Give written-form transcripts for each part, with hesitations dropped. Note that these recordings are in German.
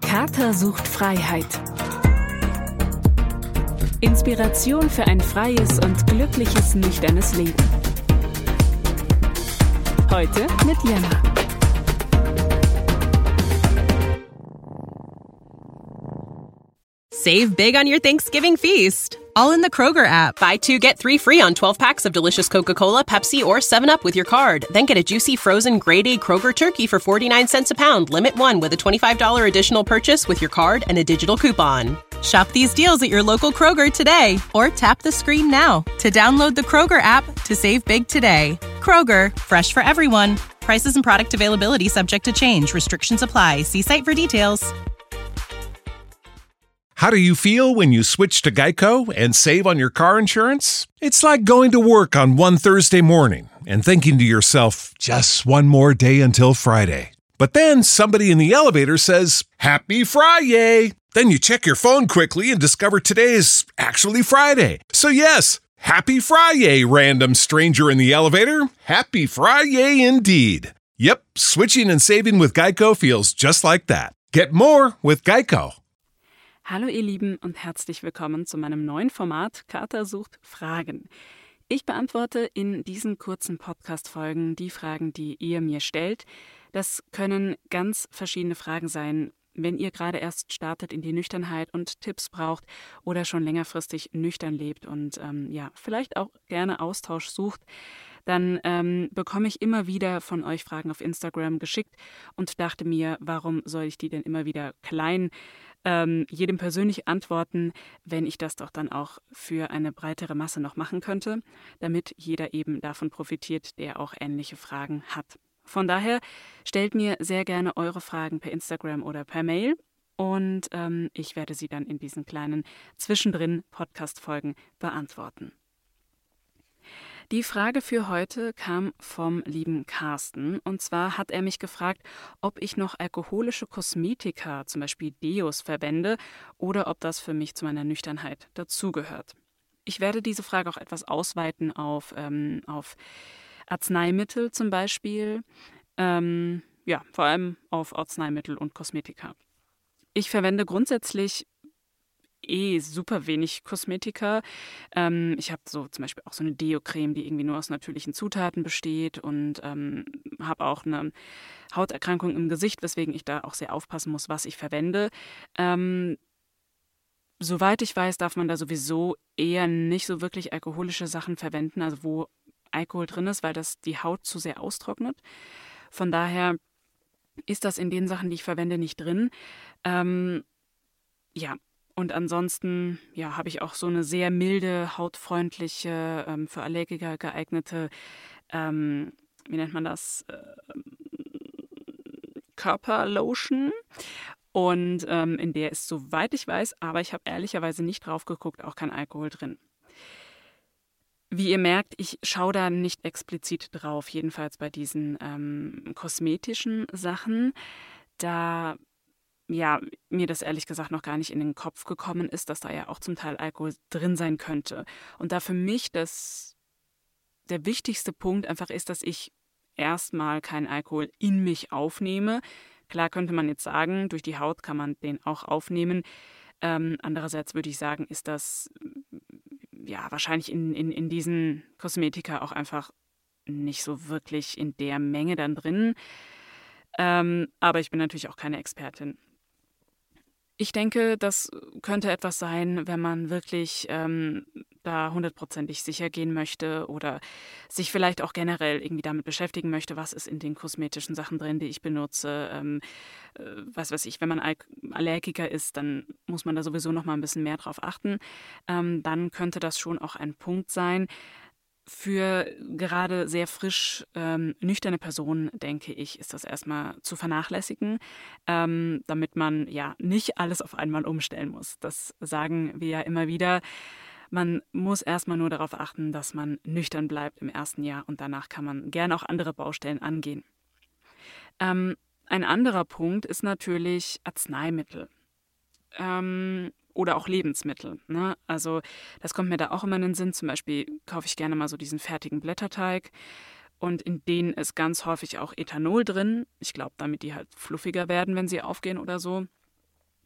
Kater sucht Freiheit. Inspiration für ein freies und glückliches, nüchternes Leben. Heute mit Jana. Save big on your Thanksgiving feast, all in the Kroger app. Buy 2, get 3 free on 12 packs of delicious Coca-Cola, Pepsi, or 7-Up with your card. Then get a juicy frozen grade-A Kroger turkey for 49 cents a pound. Limit 1 with a $25 additional purchase with your card and a digital coupon. Shop these deals at your local Kroger today, or tap the screen now to download the Kroger app to save big today. Kroger, fresh for everyone. Prices and product availability subject to change. Restrictions apply. See site for details. How do you feel when you switch to Geico and save on your car insurance? It's like going to work on one Thursday morning and thinking to yourself, just one more day until Friday. But then somebody in the elevator says, Happy Friday! Then you check your phone quickly and discover today is actually Friday. So yes, Happy Friday, random stranger in the elevator. Happy Friday indeed. Yep, switching and saving with Geico feels just like that. Get more with Geico. Hallo ihr Lieben und herzlich willkommen zu meinem neuen Format Kater sucht Fragen. Ich beantworte in diesen kurzen Podcast-Folgen die Fragen, die ihr mir stellt. Das können ganz verschiedene Fragen sein, wenn ihr gerade erst startet in die Nüchternheit und Tipps braucht oder schon längerfristig nüchtern lebt und vielleicht auch gerne Austausch sucht. Dann bekomme ich immer wieder von euch Fragen auf Instagram geschickt und dachte mir, warum soll ich die denn immer wieder jedem persönlich antworten, wenn ich das doch dann auch für eine breitere Masse noch machen könnte, damit jeder eben davon profitiert, der auch ähnliche Fragen hat. Von daher stellt mir sehr gerne eure Fragen per Instagram oder per Mail und ich werde sie dann in diesen kleinen zwischendrin Podcast-Folgen beantworten. Die Frage für heute kam vom lieben Carsten. Und zwar hat er mich gefragt, ob ich noch alkoholische Kosmetika, zum Beispiel Deos, verwende oder ob das für mich zu meiner Nüchternheit dazugehört. Ich werde diese Frage auch etwas ausweiten auf Arzneimittel zum Beispiel. Vor allem auf Arzneimittel und Kosmetika. Ich verwende grundsätzlich super wenig Kosmetika. Ich habe so zum Beispiel auch so eine Deo-Creme, die irgendwie nur aus natürlichen Zutaten besteht und habe auch eine Hauterkrankung im Gesicht, weswegen ich da auch sehr aufpassen muss, was ich verwende. Soweit ich weiß, darf man da sowieso eher nicht so wirklich alkoholische Sachen verwenden, also wo Alkohol drin ist, weil das die Haut zu sehr austrocknet. Von daher ist das in den Sachen, die ich verwende, nicht drin. Und ansonsten habe ich auch so eine sehr milde, hautfreundliche, für Allergiker geeignete, wie nennt man das, Körperlotion. Und in der ist, soweit ich weiß, aber ich habe ehrlicherweise nicht drauf geguckt, auch kein Alkohol drin. Wie ihr merkt, ich schaue da nicht explizit drauf, jedenfalls bei diesen kosmetischen Sachen, da mir das ehrlich gesagt noch gar nicht in den Kopf gekommen ist, dass da ja auch zum Teil Alkohol drin sein könnte. Und da für mich der wichtigste Punkt einfach ist, dass ich erstmal keinen Alkohol in mich aufnehme. Klar könnte man jetzt sagen, durch die Haut kann man den auch aufnehmen. Andererseits würde ich sagen, ist das wahrscheinlich in diesen Kosmetika auch einfach nicht so wirklich in der Menge dann drin. Aber ich bin natürlich auch keine Expertin. Ich denke, das könnte etwas sein, wenn man wirklich da 100%ig sicher gehen möchte oder sich vielleicht auch generell irgendwie damit beschäftigen möchte, was ist in den kosmetischen Sachen drin, die ich benutze. Was weiß ich, wenn man Allergiker ist, dann muss man da sowieso noch mal ein bisschen mehr drauf achten. Dann könnte das schon auch ein Punkt sein. Für gerade sehr frisch nüchterne Personen, denke ich, ist das erstmal zu vernachlässigen, damit man nicht alles auf einmal umstellen muss. Das sagen wir ja immer wieder. Man muss erstmal nur darauf achten, dass man nüchtern bleibt im ersten Jahr und danach kann man gerne auch andere Baustellen angehen. Ein anderer Punkt ist natürlich Arzneimittel. Oder auch Lebensmittel. Ne? Also das kommt mir da auch immer in den Sinn. Zum Beispiel kaufe ich gerne mal so diesen fertigen Blätterteig und in denen ist ganz häufig auch Ethanol drin. Ich glaube, damit die halt fluffiger werden, wenn sie aufgehen oder so.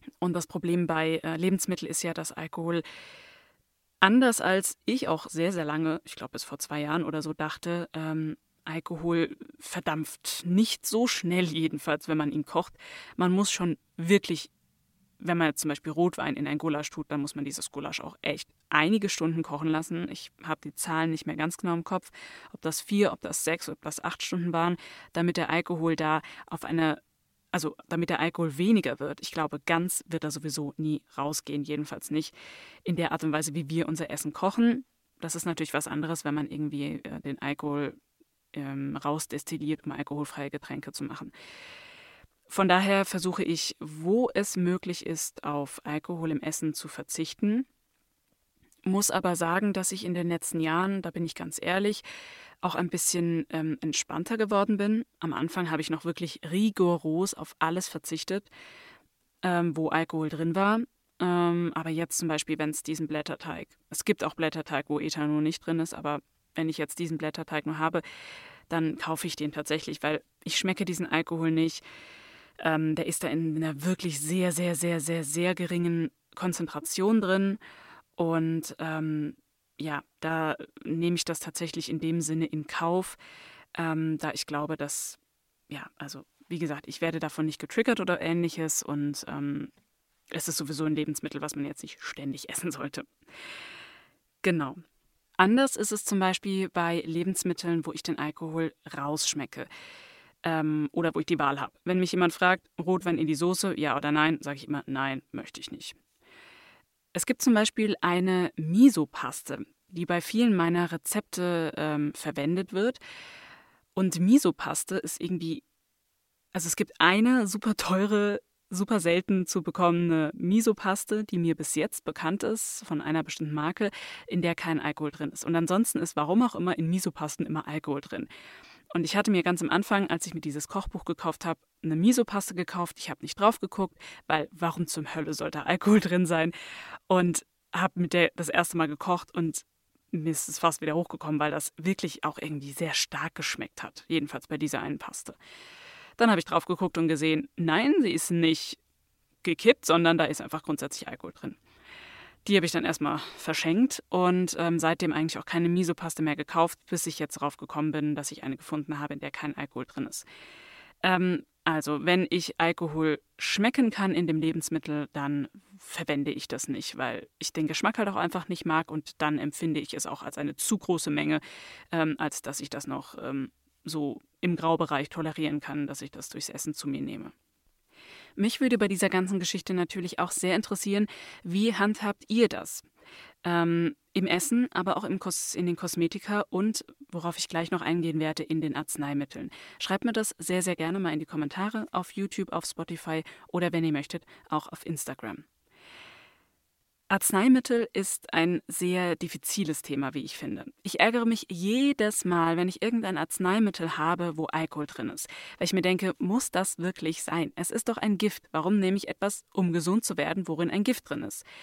Und das Problem bei Lebensmitteln ist ja, dass Alkohol, anders als ich auch sehr, sehr lange, ich glaube bis vor 2 Jahren oder so dachte, Alkohol verdampft nicht so schnell jedenfalls, wenn man ihn kocht. Man muss schon wirklich, wenn man jetzt zum Beispiel Rotwein in ein Gulasch tut, dann muss man dieses Gulasch auch echt einige Stunden kochen lassen. Ich habe die Zahlen nicht mehr ganz genau im Kopf, ob das 4, ob das 6, ob das 8 Stunden waren, damit der Alkohol damit der Alkohol weniger wird. Ich glaube, ganz wird er sowieso nie rausgehen, jedenfalls nicht in der Art und Weise, wie wir unser Essen kochen. Das ist natürlich was anderes, wenn man irgendwie den Alkohol rausdestilliert, um alkoholfreie Getränke zu machen. Von daher versuche ich, wo es möglich ist, auf Alkohol im Essen zu verzichten. Muss aber sagen, dass ich in den letzten Jahren, da bin ich ganz ehrlich, auch ein bisschen entspannter geworden bin. Am Anfang habe ich noch wirklich rigoros auf alles verzichtet, wo Alkohol drin war. Aber jetzt zum Beispiel, wenn es diesen Blätterteig, es gibt auch Blätterteig, wo Ethanol nicht drin ist, aber wenn ich jetzt diesen Blätterteig nur habe, dann kaufe ich den tatsächlich, weil ich schmecke diesen Alkohol nicht. Der ist da in einer wirklich sehr, sehr, sehr, sehr, sehr geringen Konzentration drin. Und da nehme ich das tatsächlich in dem Sinne in Kauf, da ich glaube, dass, wie gesagt, ich werde davon nicht getriggert oder ähnliches und es ist sowieso ein Lebensmittel, was man jetzt nicht ständig essen sollte. Genau. Anders ist es zum Beispiel bei Lebensmitteln, wo ich den Alkohol rausschmecke oder wo ich die Wahl habe. Wenn mich jemand fragt, Rotwein in die Soße, ja oder nein, sage ich immer, nein, möchte ich nicht. Es gibt zum Beispiel eine Miso-Paste, die bei vielen meiner Rezepte verwendet wird. Und Miso-Paste ist irgendwie, also es gibt eine super teure, super selten zu bekommene Miso-Paste, die mir bis jetzt bekannt ist, von einer bestimmten Marke, in der kein Alkohol drin ist. Und ansonsten ist, warum auch immer, in Miso-Pasten immer Alkohol drin. Und ich hatte mir ganz am Anfang, als ich mir dieses Kochbuch gekauft habe, eine Miso-Paste gekauft. Ich habe nicht drauf geguckt, weil warum zum Hölle sollte Alkohol drin sein? Und habe mit der das erste Mal gekocht und mir ist es fast wieder hochgekommen, weil das wirklich auch irgendwie sehr stark geschmeckt hat. Jedenfalls bei dieser einen Paste. Dann habe ich drauf geguckt und gesehen, nein, sie ist nicht gekippt, sondern da ist einfach grundsätzlich Alkohol drin. Die habe ich dann erstmal verschenkt und seitdem eigentlich auch keine Miso-Paste mehr gekauft, bis ich jetzt drauf gekommen bin, dass ich eine gefunden habe, in der kein Alkohol drin ist. Also, wenn ich Alkohol schmecken kann in dem Lebensmittel, dann verwende ich das nicht, weil ich den Geschmack halt auch einfach nicht mag und dann empfinde ich es auch als eine zu große Menge, als dass ich das noch so im Graubereich tolerieren kann, dass ich das durchs Essen zu mir nehme. Mich würde bei dieser ganzen Geschichte natürlich auch sehr interessieren, wie handhabt ihr das? Im Essen, aber auch in den Kosmetika und, worauf ich gleich noch eingehen werde, in den Arzneimitteln. Schreibt mir das sehr, sehr gerne mal in die Kommentare auf YouTube, auf Spotify oder, wenn ihr möchtet, auch auf Instagram. Arzneimittel ist ein sehr diffiziles Thema, wie ich finde. Ich ärgere mich jedes Mal, wenn ich irgendein Arzneimittel habe, wo Alkohol drin ist. Weil ich mir denke, muss das wirklich sein? Es ist doch ein Gift. Warum nehme ich etwas, um gesund zu werden, worin ein Gift drin ist?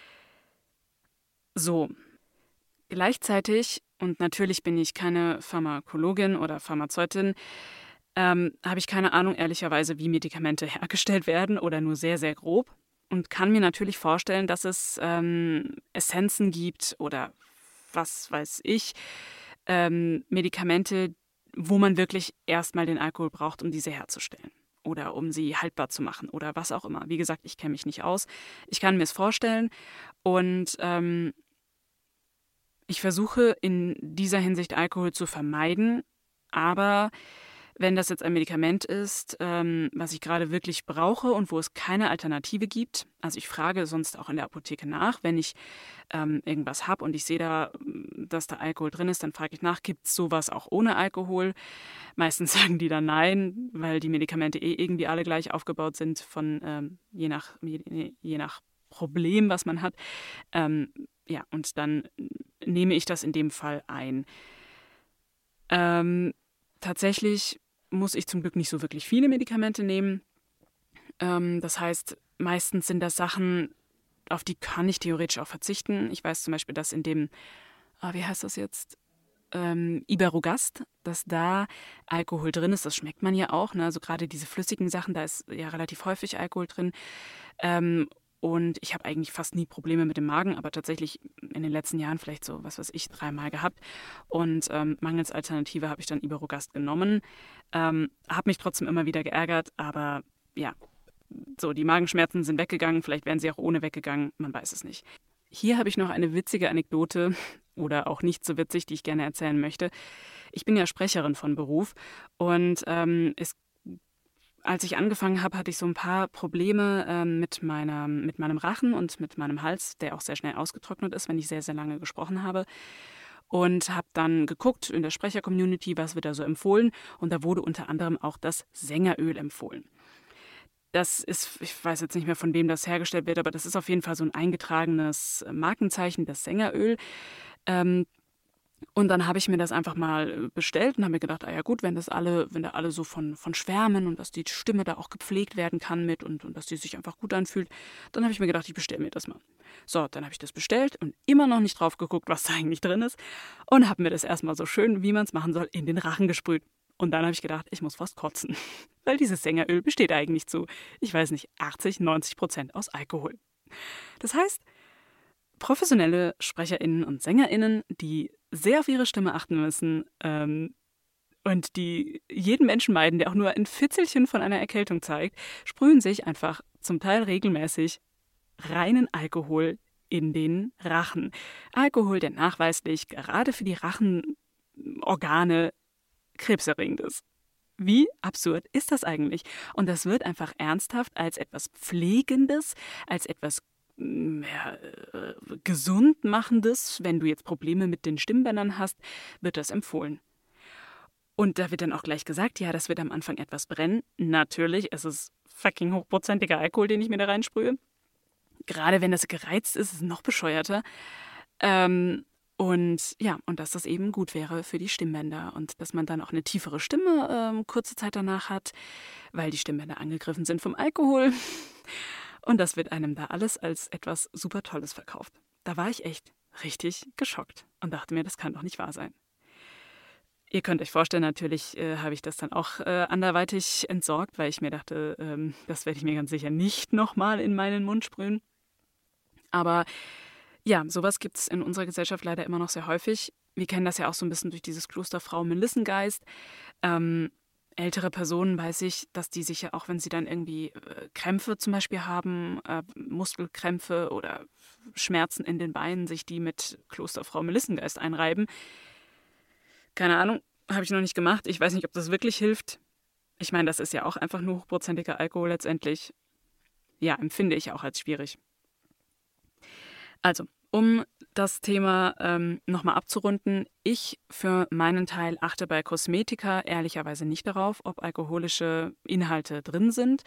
So, gleichzeitig, und natürlich bin ich keine Pharmakologin oder Pharmazeutin, habe ich keine Ahnung, ehrlicherweise, wie Medikamente hergestellt werden oder nur sehr, sehr grob. Und kann mir natürlich vorstellen, dass es Essenzen gibt oder was weiß ich, Medikamente, wo man wirklich erstmal den Alkohol braucht, um diese herzustellen oder um sie haltbar zu machen oder was auch immer. Wie gesagt, ich kenne mich nicht aus. Ich kann mir es vorstellen und ich versuche in dieser Hinsicht Alkohol zu vermeiden, aber wenn das jetzt ein Medikament ist, was ich gerade wirklich brauche und wo es keine Alternative gibt, also ich frage sonst auch in der Apotheke nach, wenn ich irgendwas habe und ich sehe da, dass da Alkohol drin ist, dann frage ich nach, gibt es sowas auch ohne Alkohol? Meistens sagen die dann nein, weil die Medikamente irgendwie alle gleich aufgebaut sind, von je nach Problem, was man hat. Und dann nehme ich das in dem Fall ein. Tatsächlich muss ich zum Glück nicht so wirklich viele Medikamente nehmen. Das heißt, meistens sind das Sachen, auf die kann ich theoretisch auch verzichten. Ich weiß zum Beispiel, dass in dem, wie heißt das jetzt? Iberogast, dass da Alkohol drin ist. Das schmeckt man ja auch. Ne? Also gerade diese flüssigen Sachen, da ist ja relativ häufig Alkohol drin. Und ich habe eigentlich fast nie Probleme mit dem Magen, aber tatsächlich in den letzten Jahren vielleicht so, 3-mal gehabt. Und mangels Alternative habe ich dann Iberogast genommen. Habe mich trotzdem immer wieder geärgert, aber ja, so, die Magenschmerzen sind weggegangen. Vielleicht wären sie auch ohne weggegangen, man weiß es nicht. Hier habe ich noch eine witzige Anekdote oder auch nicht so witzig, die ich gerne erzählen möchte. Ich bin ja Sprecherin von Beruf und als ich angefangen habe, hatte ich so ein paar Probleme mit meinem Rachen und mit meinem Hals, der auch sehr schnell ausgetrocknet ist, wenn ich sehr, sehr lange gesprochen habe. Und habe dann geguckt in der Sprecher-Community, was wird da so empfohlen. Und da wurde unter anderem auch das Sängeröl empfohlen. Das ist, ich weiß jetzt nicht mehr, von wem das hergestellt wird, aber das ist auf jeden Fall so ein eingetragenes Markenzeichen, das Sängeröl. Und dann habe ich mir das einfach mal bestellt und habe mir gedacht, ja gut, wenn da alle so von schwärmen und dass die Stimme da auch gepflegt werden kann mit und dass die sich einfach gut anfühlt, dann habe ich mir gedacht, ich bestelle mir das mal. So, dann habe ich das bestellt und immer noch nicht drauf geguckt, was da eigentlich drin ist und habe mir das erstmal so schön, wie man es machen soll, in den Rachen gesprüht. Und dann habe ich gedacht, ich muss fast kotzen, weil dieses Sängeröl besteht eigentlich zu, 80-90% aus Alkohol. Das heißt, professionelle SprecherInnen und SängerInnen, die sehr auf ihre Stimme achten müssen und die jeden Menschen meiden, der auch nur ein Fitzelchen von einer Erkältung zeigt, sprühen sich einfach zum Teil regelmäßig reinen Alkohol in den Rachen. Alkohol, der nachweislich gerade für die Rachenorgane krebserregend ist. Wie absurd ist das eigentlich? Und das wird einfach ernsthaft als etwas Pflegendes, als etwas gesund machendes, wenn du jetzt Probleme mit den Stimmbändern hast, wird das empfohlen. Und da wird dann auch gleich gesagt, ja, das wird am Anfang etwas brennen. Natürlich, es ist fucking hochprozentiger Alkohol, den ich mir da reinsprühe. Gerade wenn das gereizt ist, ist es noch bescheuerter. Und dass das eben gut wäre für die Stimmbänder und dass man dann auch eine tiefere Stimme kurze Zeit danach hat, weil die Stimmbänder angegriffen sind vom Alkohol. Und das wird einem da alles als etwas super Tolles verkauft. Da war ich echt richtig geschockt und dachte mir, das kann doch nicht wahr sein. Ihr könnt euch vorstellen, natürlich habe ich das dann auch anderweitig entsorgt, weil ich mir dachte, das werde ich mir ganz sicher nicht nochmal in meinen Mund sprühen. Aber ja, sowas gibt es in unserer Gesellschaft leider immer noch sehr häufig. Wir kennen das ja auch so ein bisschen durch dieses Klosterfrau-Melissengeist. Ältere Personen weiß ich, dass die sich ja auch, wenn sie dann irgendwie Krämpfe zum Beispiel haben, Muskelkrämpfe oder Schmerzen in den Beinen, sich die mit Klosterfrau-Melissengeist einreiben. Keine Ahnung, habe ich noch nicht gemacht. Ich weiß nicht, ob das wirklich hilft. Ich meine, das ist ja auch einfach nur hochprozentiger Alkohol letztendlich. Ja, empfinde ich auch als schwierig. Also, um das Thema nochmal abzurunden, ich für meinen Teil achte bei Kosmetika ehrlicherweise nicht darauf, ob alkoholische Inhalte drin sind.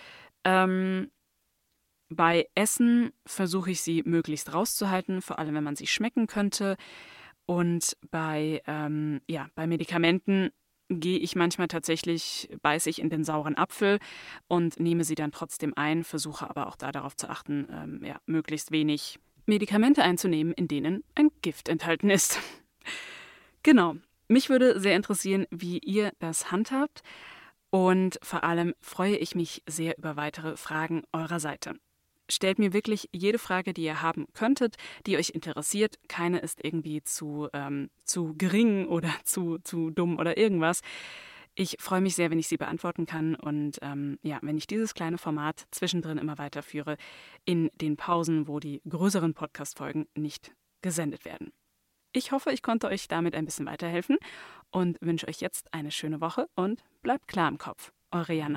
Bei Essen versuche ich sie möglichst rauszuhalten, vor allem wenn man sie schmecken könnte. Und bei Medikamenten gehe ich manchmal tatsächlich, beiße ich in den sauren Apfel und nehme sie dann trotzdem ein, versuche aber auch da darauf zu achten, möglichst wenig Medikamente einzunehmen, in denen ein Gift enthalten ist. Genau. Mich würde sehr interessieren, wie ihr das handhabt. Und vor allem freue ich mich sehr über weitere Fragen eurer Seite. Stellt mir wirklich jede Frage, die ihr haben könntet, die euch interessiert. Keine ist irgendwie zu gering oder zu dumm oder irgendwas. Ich freue mich sehr, wenn ich sie beantworten kann und wenn ich dieses kleine Format zwischendrin immer weiterführe in den Pausen, wo die größeren Podcast-Folgen nicht gesendet werden. Ich hoffe, ich konnte euch damit ein bisschen weiterhelfen und wünsche euch jetzt eine schöne Woche und bleibt klar im Kopf. Eure Jana.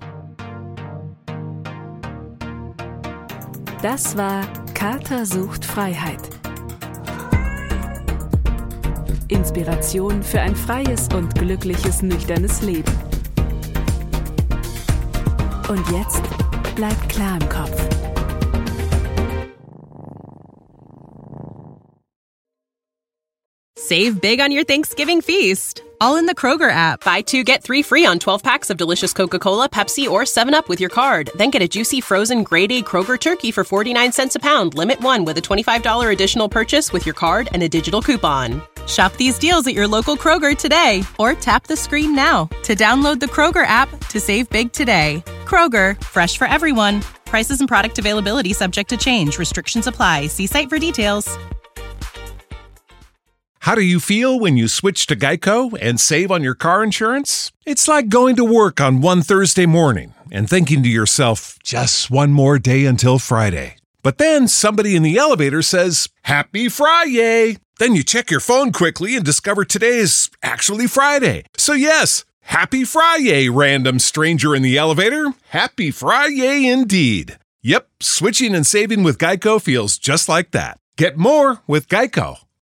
Das war Kater sucht Freiheit. Inspiration für ein freies und glückliches, nüchternes Leben. Und jetzt bleibt klar im Kopf. Save big on your Thanksgiving feast, all in the Kroger app. Buy 2, get 3 free on 12 packs of delicious Coca-Cola, Pepsi, or 7-Up with your card. Then get a juicy frozen grade A Kroger turkey for 49 cents a pound. Limit 1 with a $25 additional purchase with your card and a digital coupon. Shop these deals at your local Kroger today or tap the screen now to download the Kroger app to save big today. Kroger, fresh for everyone. Prices and product availability subject to change. Restrictions apply. See site for details. How do you feel when you switch to Geico and save on your car insurance? It's like going to work on one Thursday morning and thinking to yourself, just one more day until Friday. But then somebody in the elevator says, Happy Friday! Then you check your phone quickly and discover today's actually Friday. So yes, Happy Friday, random stranger in the elevator. Happy Friday indeed. Yep, switching and saving with Geico feels just like that. Get more with Geico.